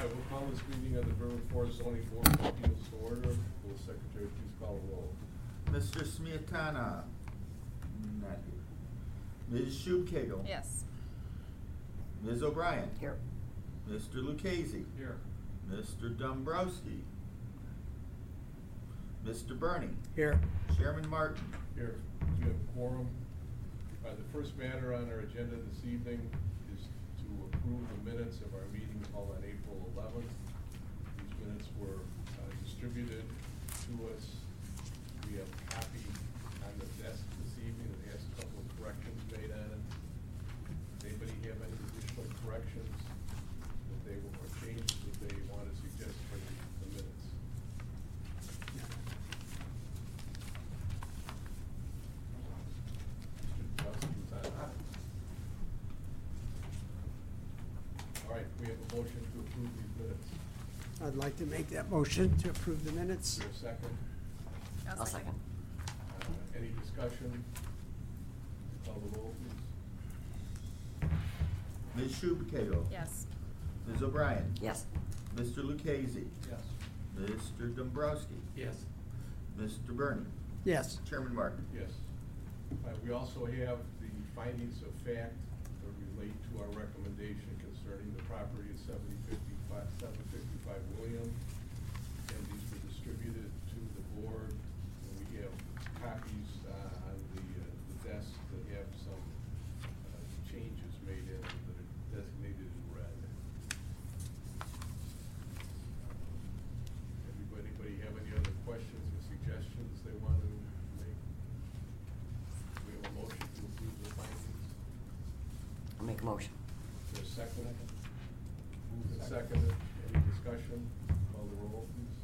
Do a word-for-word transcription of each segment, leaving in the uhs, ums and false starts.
right, we'll call this meeting of the River Forest Zoning Board of Appeals to order. Will the secretary please call the roll? Mister Smiatana, not here. Miz Schubkagel. Yes. Miz O'Brien. Here. Mister Lucchese. Here. Mister Dombrowski. Mister Burney. Here. Chairman Martin. Here. We have a quorum. Uh, the first matter on our agenda this evening is to approve the minutes of our meeting held on April eleventh. These minutes were uh, distributed to us. We have a copy on the desk this evening that has a couple of corrections made on it. Does anybody have any additional corrections that they will, or changes that they want to suggest for the, the minutes? Mister Dubrowski was on that. All right, we have a motion to approve these minutes. I'd like to make that motion to approve the minutes. Is there a second? I'll second. Uh, any discussion? Call the roll, please. Miz Schubkagel. Yes. Miz O'Brien. Yes. Mister Lucchese. Yes. Mister Dombrowski. Yes. Mister Burney. Yes. Chairman Martin. Yes. Uh, we also have the findings of fact that relate to our recommendation concerning the property at seventy fifty-five, seven fifty-five William. And these were distributed to the board. And we have copies uh, on the, uh, the desk that have some uh, changes made in it that are designated in red. Everybody, anybody have any other questions or suggestions they want to make? We have a motion to approve the findings. I'll make a motion. Is there a second? Moved and seconded. Any discussion? Call the roll, please.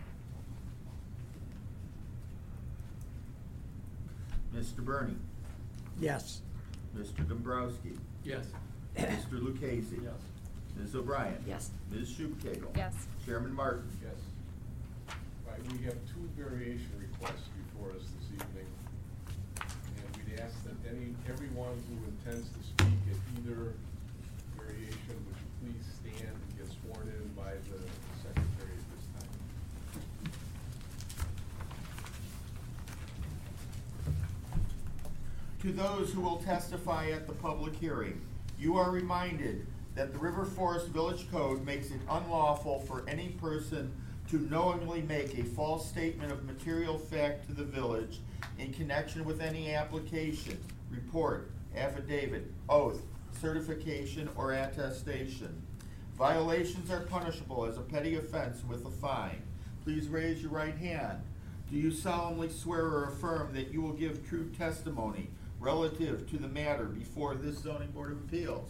Mister Burney. Yes. Mister Dombrowski. Yes. Mister Lucchese. Yes. Miz O'Brien. Yes. Miz Schubkagel. Yes. Chairman Martin. Yes. Right, we have two variation requests before us this evening. And we'd ask that any, everyone who intends to speak at either variation, would you please stand and get sworn in by the secretary at this time. To those who will testify at the public hearing, you are reminded that the River Forest Village Code makes it unlawful for any person to knowingly make a false statement of material fact to the village in connection with any application, report, affidavit, oath, certification, or attestation. Violations are punishable as a petty offense with a fine. Please raise your right hand. Do you solemnly swear or affirm that you will give true testimony relative to the matter before this zoning board of appeals?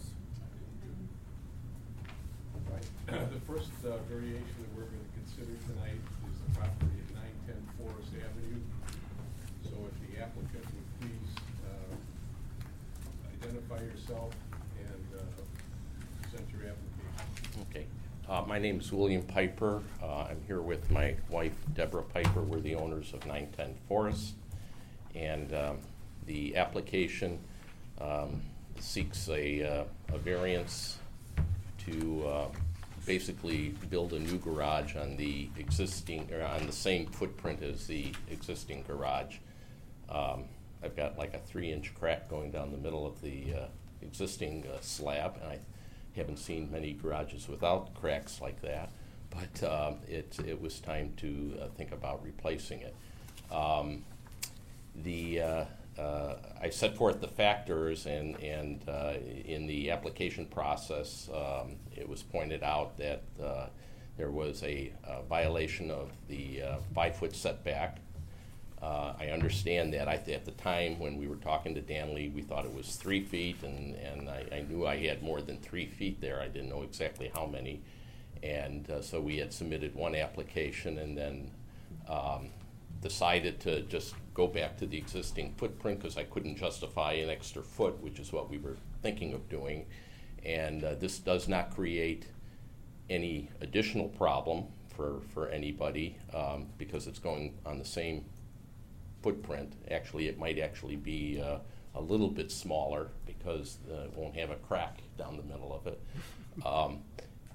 Right. The first uh, variation that we're going to consider tonight is the property at nine ten Forest Avenue. So if the applicant would please uh, identify yourself and uh, present your application. Okay. Uh, my name is William Piper. Uh, I'm here with my wife, Deborah Piper. We're the owners of nine ten Forest. And um, the application um, seeks a, uh, a variance to uh, basically build a new garage on the existing, or on the same footprint as the existing garage. Um, I've got like a three inch crack going down the middle of the uh, existing uh, slab, and I haven't seen many garages without cracks like that, but um, it, it was time to uh, think about replacing it. Um, the, uh, uh, I set forth the factors, and, and uh, in the application process, um, it was pointed out that uh, there was a, a violation of the uh, five-foot setback. Uh, I understand that. I, at the time when we were talking to Danley, we thought it was three feet, and, and I, I knew I had more than three feet there. I didn't know exactly how many. And uh, so we had submitted one application and then um, decided to just go back to the existing footprint because I couldn't justify an extra foot, which is what we were thinking of doing. And uh, this does not create any additional problem for, for anybody um, because it's going on the same footprint. Actually, it might actually be uh, a little bit smaller because uh, it won't have a crack down the middle of it. Um,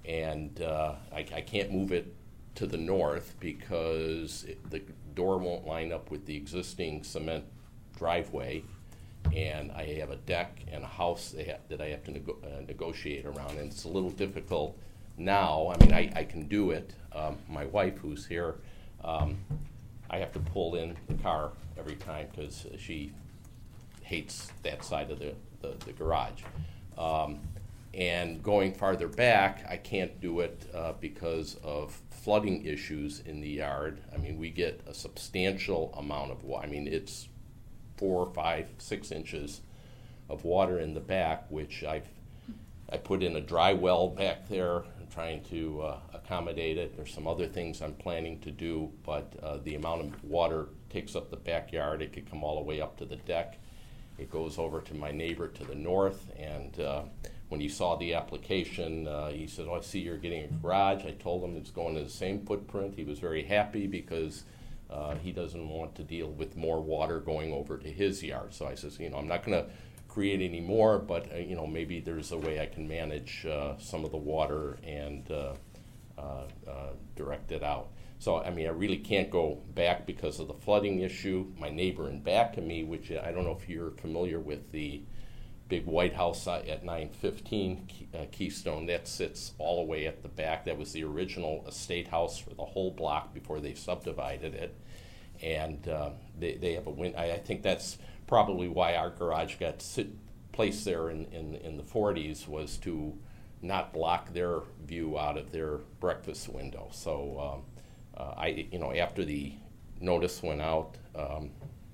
and uh, I, I can't move it to the north because it, the door won't line up with the existing cement driveway, and I have a deck and a house that, ha that I have to nego uh, negotiate around, and it's a little difficult now. I mean, I, I can do it. Um, my wife, who's here, um, I have to pull in the car every time because she hates that side of the, the, the garage. Um, and going farther back, I can't do it uh, because of flooding issues in the yard. I mean, we get a substantial amount of water. I mean, it's four, five, six inches of water in the back, which I've I put in a dry well back there, trying to uh, accommodate it. There's some other things I'm planning to do, but uh, the amount of water takes up the backyard. It could come all the way up to the deck. It goes over to my neighbor to the north, and uh, when he saw the application, uh, he said, "Oh, I see you're getting a garage." I told him it's going to the same footprint. He was very happy because uh, he doesn't want to deal with more water going over to his yard. So I says, you know, I'm not going to create any more, but uh, you know, maybe there's a way I can manage uh, some of the water and uh, uh, uh, direct it out. So, I mean, I really can't go back because of the flooding issue. My neighbor in back of me, which I don't know if you're familiar with the big white house at nine fifteen uh, Keystone, that sits all the way at the back. That was the original estate house for the whole block before they subdivided it. And uh, they, they have a win. I, I think that's probably why our garage got sit, placed there in, in, in the forties, was to not block their view out of their breakfast window. So um, uh, I, you know, after the notice went out, um,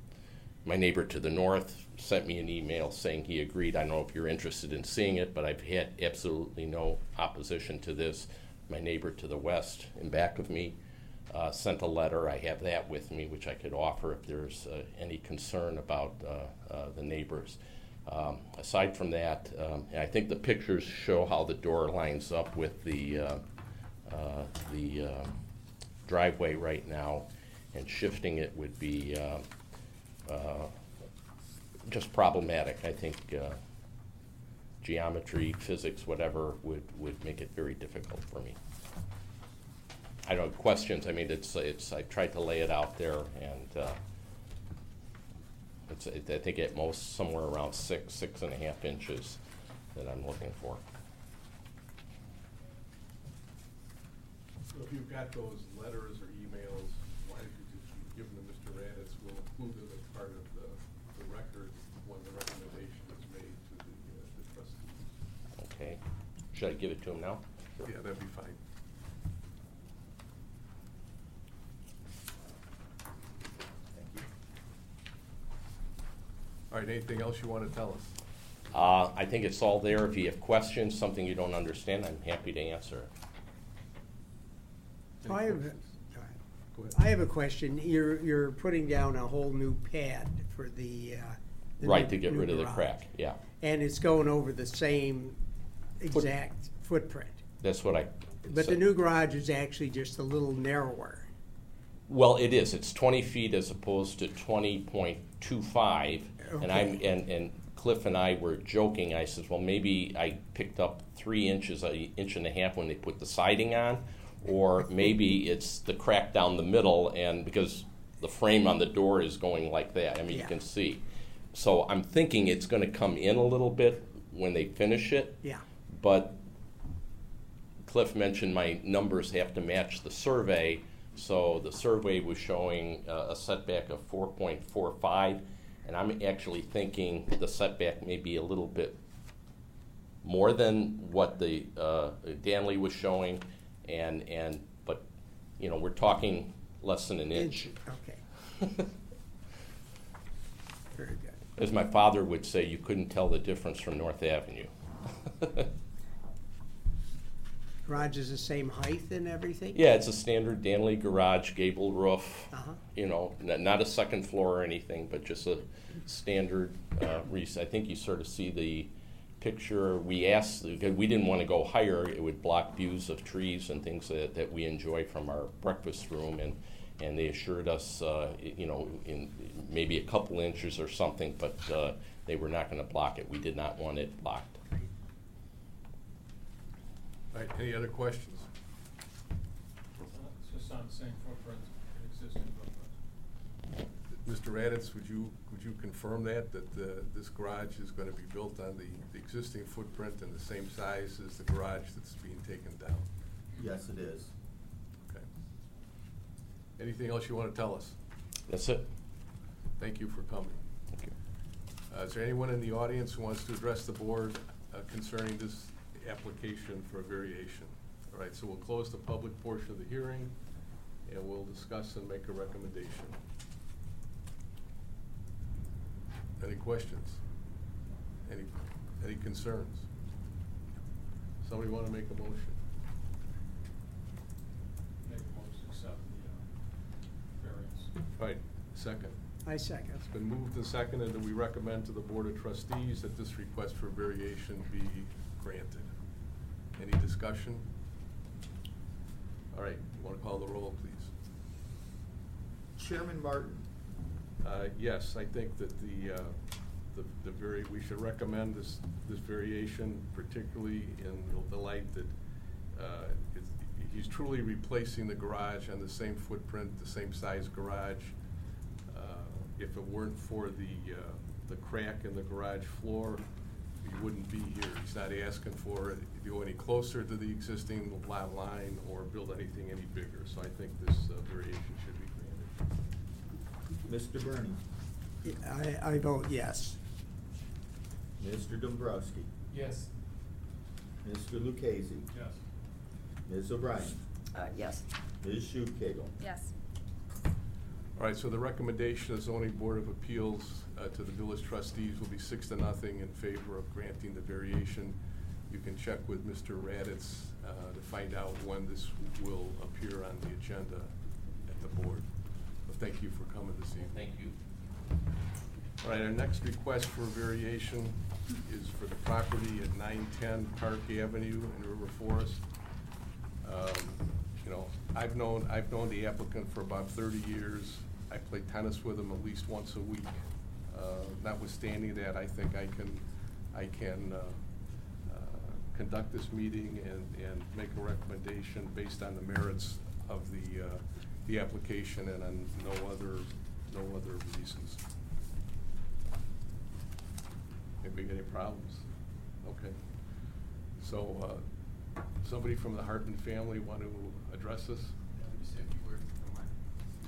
my neighbor to the north sent me an email saying he agreed. I don't know if you're interested in seeing it, but I've had absolutely no opposition to this. My neighbor to the west in back of me Uh, sent a letter. I have that with me, which I could offer if there's uh, any concern about uh, uh, the neighbors. Um, aside from that, um, I think the pictures show how the door lines up with the uh, uh, the uh, driveway right now, and shifting it would be uh, uh, just problematic. I think uh, geometry, physics, whatever would would make it very difficult for me. I don't have questions. I mean, it's it's. I tried to lay it out there, and uh, it's. It, I think at most somewhere around six, six and a half inches that I'm looking for. So if you've got those letters or emails, why don't you just give them to Mister Raditz? We'll include them as part of the, the record when the recommendation is made to the, uh, the trustees. Okay. Should I give it to him now? Yeah, that'd be fine. All right, anything else you want to tell us? Uh, I think it's all there. If you have questions, something you don't understand, I'm happy to answer. Any I have, a- questions? Go ahead. I have a question. You're, you're putting down a whole new pad for the, uh. the Right, new- to get new rid of the garage. crack, yeah. And it's going over the same exact footprint. That's what I. But so- the new garage is actually just a little narrower. Well, it is. It's twenty feet as opposed to twenty point two five. And I'm Okay. and, and Cliff and I were joking. I said, well, maybe I picked up three inches, an inch and a half when they put the siding on, or maybe it's the crack down the middle, and because the frame on the door is going like that. I mean, Yeah. you can see. So I'm thinking it's going to come in a little bit when they finish it. Yeah. But Cliff mentioned my numbers have to match the survey. So the survey was showing uh, a setback of four point four five, and I'm actually thinking the setback may be a little bit more than what the uh, Danley was showing, and and but you know, we're talking less than an inch. Okay. Very good. As my father would say, you couldn't tell the difference from North Avenue. Garage is the same height and everything? Yeah, it's a standard Danley garage, gable roof. Uh-huh. You know, n- not a second floor or anything, but just a standard. Uh, res- I think you sort of see the picture. We asked, because we didn't want to go higher. It would block views of trees and things that, that we enjoy from our breakfast room, and and they assured us, uh, you know, in maybe a couple inches or something, but uh, they were not going to block it. We did not want it blocked. All right, any other questions? It's just on the same footprint, existing footprint. Mister Raditz, would you, would you confirm that, that uh, this garage is going to be built on the, the existing footprint and the same size as the garage that's being taken down? Yes, it is. Okay. Anything else you want to tell us? That's it. Thank you for coming. Thank you. Uh, is there anyone in the audience who wants to address the board uh, concerning this application for a variation? All right, so we'll close the public portion of the hearing, and we'll discuss and make a recommendation. Any questions? Any, any concerns? Somebody want to make a motion? Make a motion to accept the uh, variance. All right, second. I second. It's been moved and seconded that we recommend to the Board of Trustees that this request for variation be granted. Any discussion? All right, want to call the roll, please? Chairman Martin, Uh, yes, I think that the, uh, the, the very, we should recommend this, this variation, particularly in the light that, uh, it's, he's truly replacing the garage on the same footprint, the same size garage. Uh, if it weren't for the, uh, the crack in the garage floor, he wouldn't be here. He's not asking for it to go any closer to the existing lot line or build anything any bigger. So I think this uh, variation should be granted. Mister Bernie, I, I vote yes. Mister Dombrowski, Yes. Mister Lucchese, Yes. Miz O'Brien, Uh, yes. Miz Schulte-Kegel. Yes. All right, so the recommendation of zoning board of appeals uh, to the village trustees will be six to nothing in favor of granting the variation. You can check with Mister Raditz uh, to find out when this will appear on the agenda at the board. But thank you for coming this evening. Thank you. All right, our next request for variation is for the property at nine ten Park Avenue in River Forest. Um, You know, I've known, I've known the applicant for about thirty years. I play tennis with him at least once a week. Uh, Notwithstanding that, I think I can, I can uh, uh, conduct this meeting and, and make a recommendation based on the merits of the, uh, the application and on no other, no other reasons. Anybody got any problems? Okay. So, uh, somebody from the Hartman family want to address this? Yeah, let me say a few words if you don't mind.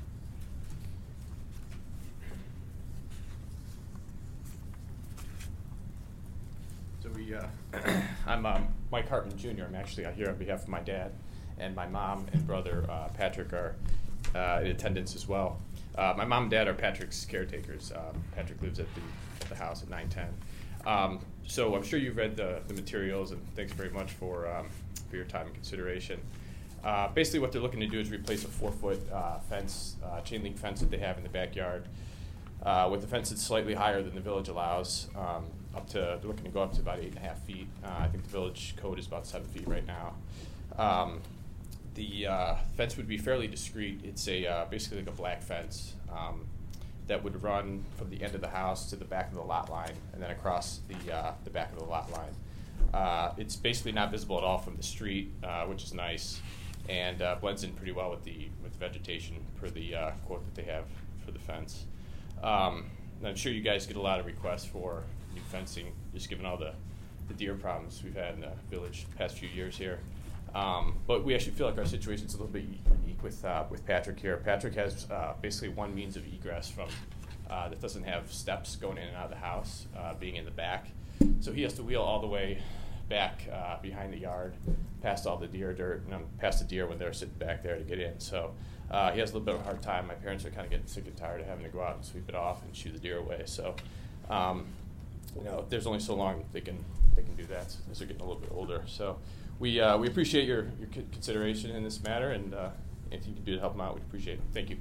So we, uh, I'm um, Mike Hartman Junior I'm actually out here on behalf of my dad, and my mom and brother uh, Patrick are uh, in attendance as well. Uh, my mom and dad are Patrick's caretakers. Um, Patrick lives at the at the house at nine ten. Um, so I'm sure you've read the, the materials, and thanks very much for um, for your time and consideration. Uh, basically, what they're looking to do is replace a four-foot uh, fence, uh, chain link fence that they have in the backyard, uh, with a fence that's slightly higher than the village allows. Um, up to they're looking to go up to about eight and a half feet. Uh, I think the village code is about seven feet right now. Um, the uh, fence would be fairly discreet. It's a uh, basically like a black fence um, that would run from the end of the house to the back of the lot line, and then across the uh, the back of the lot line. Uh, it's basically not visible at all from the street, uh, which is nice, and uh, blends in pretty well with the with the vegetation per the uh, quote that they have for the fence. Um, and I'm sure you guys get a lot of requests for new fencing, just given all the, the deer problems we've had in the village the past few years here. Um, but we actually feel like our situation's a little bit unique with uh, with Patrick here. Patrick has uh, basically one means of egress from uh, that doesn't have steps going in and out of the house, uh, being in the back. So he has to wheel all the way back uh, behind the yard, past all the deer dirt, you know, past the deer when they're sitting back there to get in. So uh, he has a little bit of a hard time. My parents are kind of getting sick and tired of having to go out and sweep it off and shoo the deer away. So, um, you know, there's only so long they can they can do that as they're getting a little bit older. So we uh, we appreciate your your consideration in this matter, and uh, anything you can do to help them out, we appreciate it. Thank you.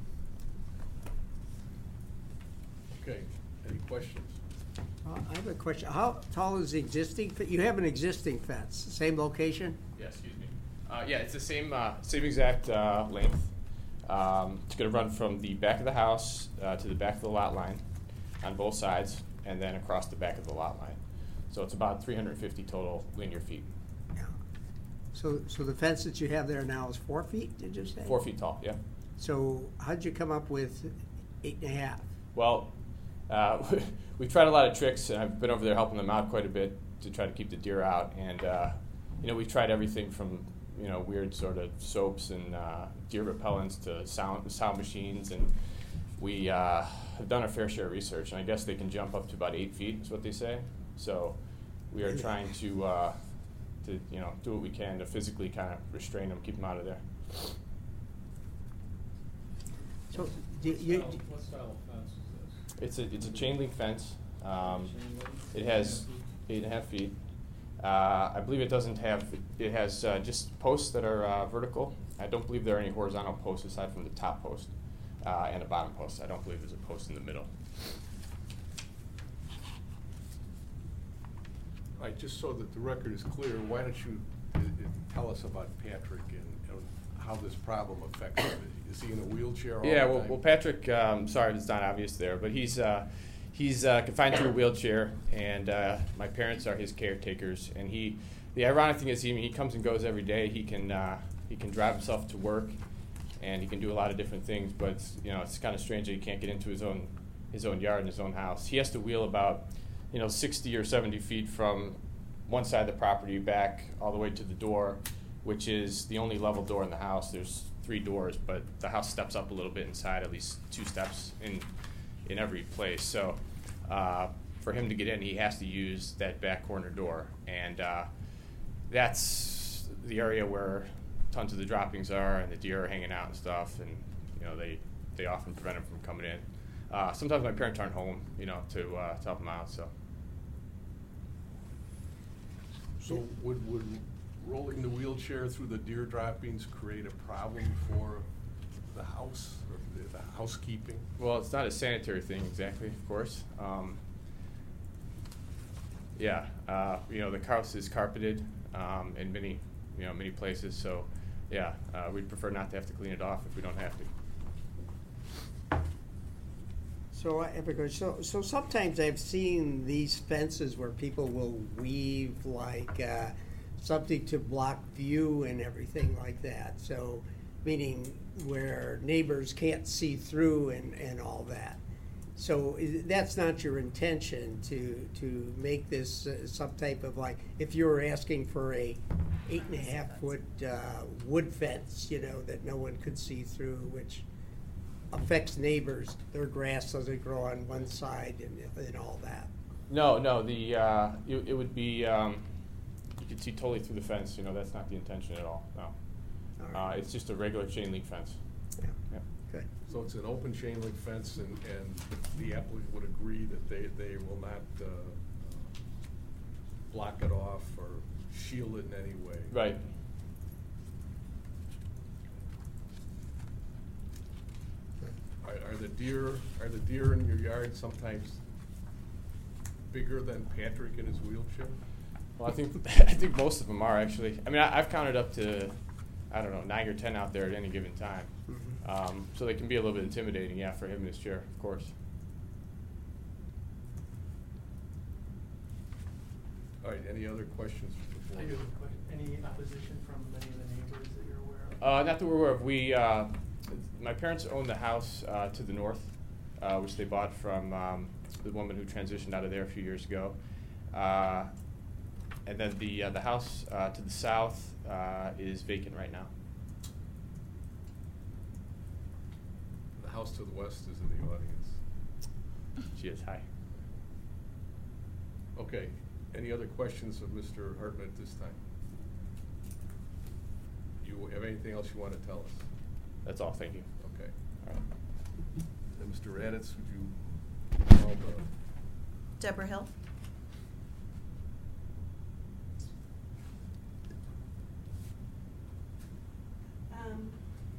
Okay, any questions? Uh, I have a question. How tall is the existing, fe- you have an existing fence, same location? Yeah, excuse me. Uh, yeah, it's the same uh, same exact uh, length. Um, it's going to run from the back of the house uh, to the back of the lot line on both sides, and then across the back of the lot line. So it's about three hundred fifty total linear feet. Yeah. So, so the fence that you have there now is four feet, did you say? Four feet tall, yeah. So how'd you come up with eight and a half? Well, uh, we've tried a lot of tricks, and I've been over there helping them out quite a bit to try to keep the deer out. And uh, you know, we've tried everything from you know weird sort of soaps and uh, deer repellents to sound sound machines, and we uh, have done a fair share of research. And I guess they can jump up to about eight feet, is what they say. So we are trying to uh, to you know do what we can to physically kind of restrain them, keep them out of there. So, do you, What style- What style of fence is this? It's a it's a chain link fence. Um, Chain link? it has eight and a half feet. Uh, I believe it doesn't have. It has uh, just posts that are uh, vertical. I don't believe there are any horizontal posts aside from the top post uh, and a bottom post. I don't believe there's a post in the middle. All right, just so that the record is clear, why don't you uh, uh, tell us about Patrick and, and how this problem affects him? Is he in a wheelchair all Yeah, the well, time? well, Patrick. Um, sorry if it's not obvious there, but he's uh, he's uh, confined to a wheelchair, and uh, my parents are his caretakers. And he, the ironic thing is, he he comes and goes every day. He can uh, he can drive himself to work, and he can do a lot of different things. But it's, you know, it's kind of strange that he can't get into his own his own yard and his own house. He has to wheel about you know sixty or seventy feet from one side of the property back all the way to the door, which is the only level door in the house. There's three doors, but the house steps up a little bit inside, at least two steps in in every place. So uh, for him to get in, he has to use that back corner door, and uh, that's the area where tons of the droppings are, and the deer are hanging out and stuff, and you know they they often prevent him from coming in. Uh, sometimes my parents aren't home, you know, to uh, to help him out. So So would, would rolling the wheelchair through the deer droppings create a problem for the house, or the, the housekeeping? well, it's not a sanitary thing exactly, of course. Um, yeah, uh, you know the house is carpeted um, in many you know many places, so yeah, uh, we'd prefer not to have to clean it off if we don't have to. so I have a question. So, so sometimes I've seen these fences where people will weave like uh, something to block view and everything like that. So, meaning where neighbors can't see through and, and all that. So is, that's not your intention to to make this uh, some type of like, if you were asking for a eight and a half foot uh, wood fence, you know, that no one could see through, which affects neighbors, their grass doesn't grow on one side and, and all that. No, no, the uh, it, it would be um, you could see totally through the fence. You know, that's not the intention at all. No, All uh, right. it's just a regular chain link fence. Yeah, Yep. good. So it's an open chain link fence, and, and the applicant would agree that they, they will not uh, block it off or shield it in any way? Right. Are, are the deer, are the deer in your yard sometimes bigger than Patrick in his wheelchair? Well, I think I think most of them are actually. I mean, I, I've counted up to, I don't know, nine or ten out there at any given time. Mhm. Um, so they can be a little bit intimidating, yeah, for him in his chair, of course. All right, any other questions for the I board? do have a question. Any opposition from any of the neighbors that you're aware of? Uh, not that we're aware of. We, uh, my parents own the house uh, to the north, uh, which they bought from um, the woman who transitioned out of there a few years ago. Uh, and then the uh, the house uh, to the south uh, is vacant right now. The house to the west is in the audience. She is. Hi. Okay, any other questions of Mister Hartman at this time? You have anything else you want to tell us? That's all. Thank you. Okay. All right. Then Mister Raditz, would you call the, Deborah Hill. Um,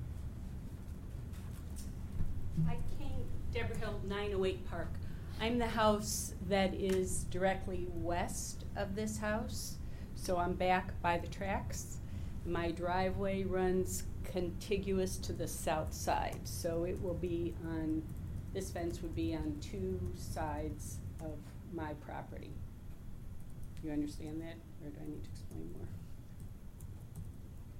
I came, Deborah Hill, nine oh eight Park. I'm the house that is directly west of this house, so I'm back by the tracks. My driveway runs contiguous to the south side, so it will be on, this fence would be on two sides of my property. You understand that, or do I need to explain more?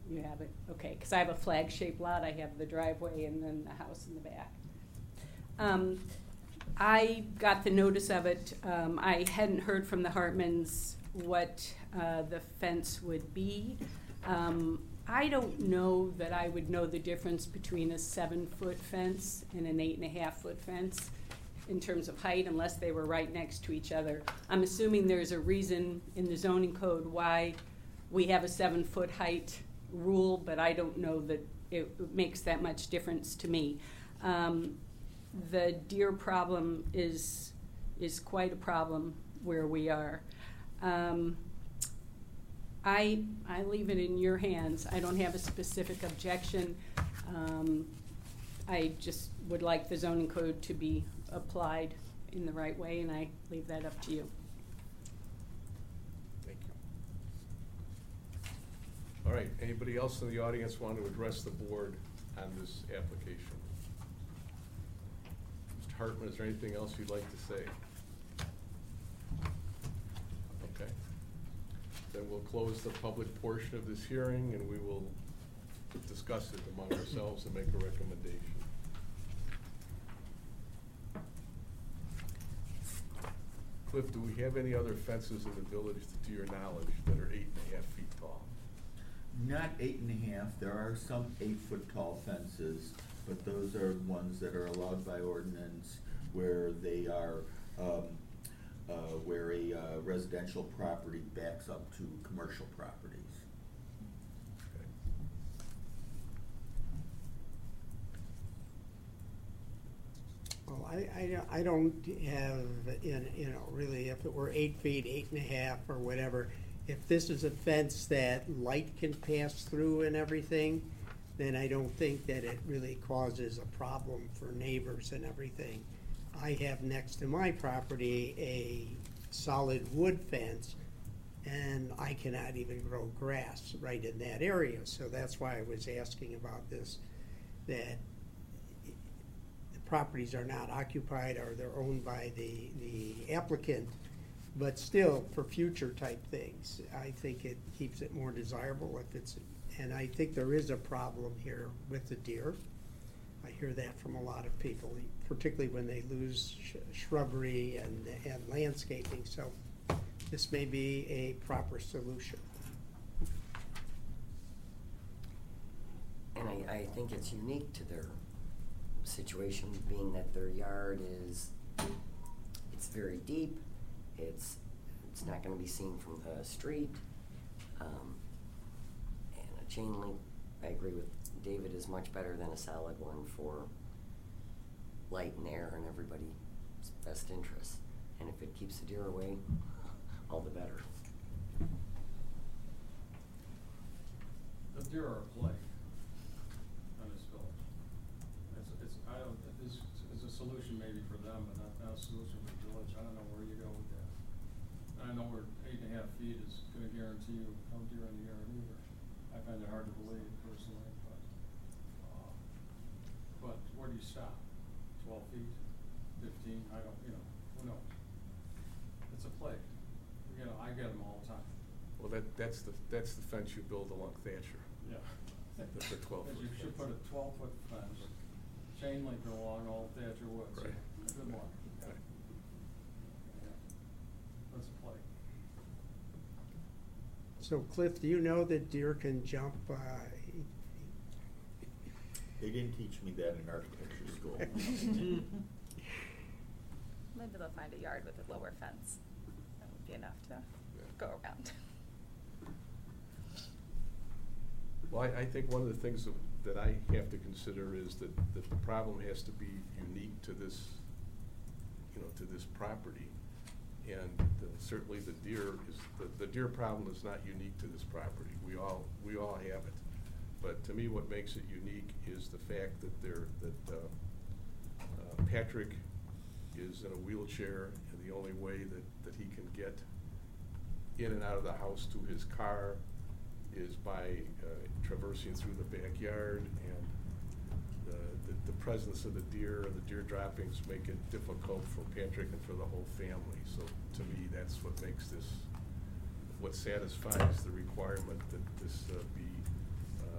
You have it, okay, because I have a flag-shaped lot, I have the driveway and then the house in the back. Um, I got the notice of it, um, I hadn't heard from the Hartmans what, uh, the fence would be. Um, I don't know that I would know the difference between a seven-foot fence and an eight and a half foot fence in terms of height, unless they were right next to each other. I'm assuming there's a reason in the zoning code why we have a seven-foot height rule, but I don't know that it makes that much difference to me. Um, the deer problem is is quite a problem where we are. Um, I I leave it in your hands. I don't have a specific objection. Um, I just would like the zoning code to be applied in the right way, and I leave that up to you. Thank you. All right, anybody else in the audience want to address the board on this application? Mister Hartman, is there anything else you'd like to say? Okay. Then we'll close the public portion of this hearing, and we will discuss it among ourselves and make a recommendation. Cliff, do we have any other fences in the village, to your knowledge, that are eight and a half feet tall? Not eight and a half, there are some eight-foot tall fences, but those are ones that are allowed by ordinance where they are, um, uh, where a uh, residential property backs up to commercial properties. Okay. Well, I, I, don't- I don't have, in, you know, really, if it were eight feet, eight and a half, or whatever, if this is a fence that light can pass through and everything, then I don't think that it really causes a problem for neighbors and everything. I have next to my property a solid wood fence, and I cannot even grow grass right in that area, so that's why I was asking about this, that the properties are not occupied or they're owned by the, the applicant, but still, for future type things, I think it keeps it more desirable if it's, and I think there is a problem here with the deer. I hear that from a lot of people, particularly when they lose sh shrubbery and, and landscaping, so this may be a proper solution. And I, I think it's unique to their situation, being that their yard is, it's very deep, it's, it's not gonna be seen from the street, um, and a chain link, I agree with David, is much better than a solid one for light and air and everybody's best interest. And if it keeps the deer away, all the better. The deer are a plague on this village. It's, it's, I don't, this is a solution maybe for them, but not, not a solution for the village. I don't know where you go with that. And I know where eight and a half feet is gonna guarantee you no deer in the yard either. I find it hard to believe personally, but, uh, but where do you stop? Twelve feet, fifteen, I don't, you know, who knows? It's a plague. You know, I get them all the time. Well, that, that's the, that's the fence you build along Thatcher. Yeah. That's a twelve foot You should put a twelve foot fence, chain link along all Thatcher Woods. Right. Good luck. Right. Yeah. That's a plague. So Cliff, do you know that deer can jump, uh, They didn't teach me that in architecture school. Maybe they'll find a yard with a lower fence. That would be enough to Yeah. go around. Well, I, I think one of the things that, that I have to consider is that, that the problem has to be unique to this, you know, to this property. And the, certainly the deer is, the, the deer problem is not unique to this property. We all, we all have it. But to me, what makes it unique is the fact that there, that, uh, uh, Patrick is in a wheelchair, and the only way that, that he can get in and out of the house to his car is by uh, traversing through the backyard, and the, the, the presence of the deer and the deer droppings make it difficult for Patrick and for the whole family. So to me, that's what makes this, what satisfies the requirement that this uh, be uh,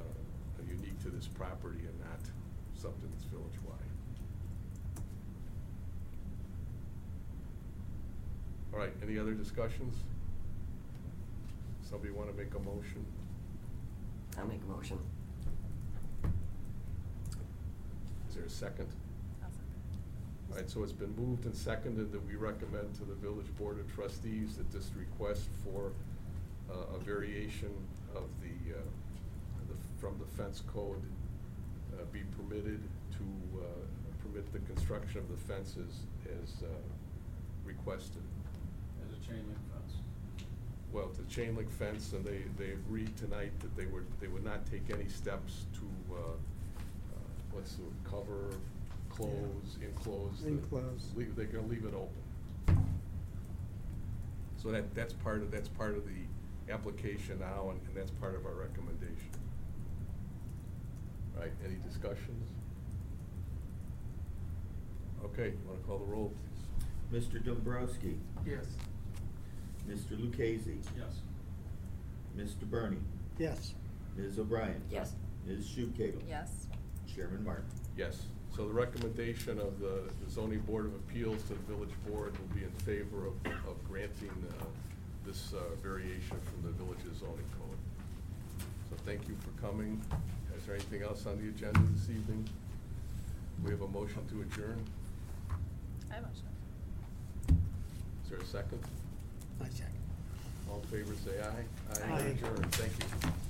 this property and not something that's village-wide. All right, any other discussions? Somebody want to make a motion? I'll make a motion. Is there a second? I'll second. All right, so it's been moved and seconded that we recommend to the Village Board of Trustees that this request for uh, a variation of the, uh, the, from the fence code uh, be permitted to uh, permit the construction of the fences as uh, requested. As a chain link fence. Well, it's a chain link fence, and they, they agreed tonight that they would, they would not take any steps to, uh, uh, what's the, cover, close, enclose. the- Enclose. Leave, they're gonna leave it open. So that, that's part of, that's part of the application now, and, and that's part of our recommendation. All right, any discussions? Okay, wanna call the roll, please? Mister Dombrowski, Yes. Mister Lucchese, Yes. Mister Burney, Yes. Miz O'Brien. Yes. Miz Schukagle. Yes. Chairman Martin. Yes, so the recommendation of the the zoning board of appeals to the village board will be in favor of, of granting, uh, this, uh, variation from the village's zoning code. So thank you for coming. Is there anything else on the agenda this evening? We have a motion to adjourn. I motion. Is there a second? I second. All in favor, say aye. Aye. Adjourn. Thank you.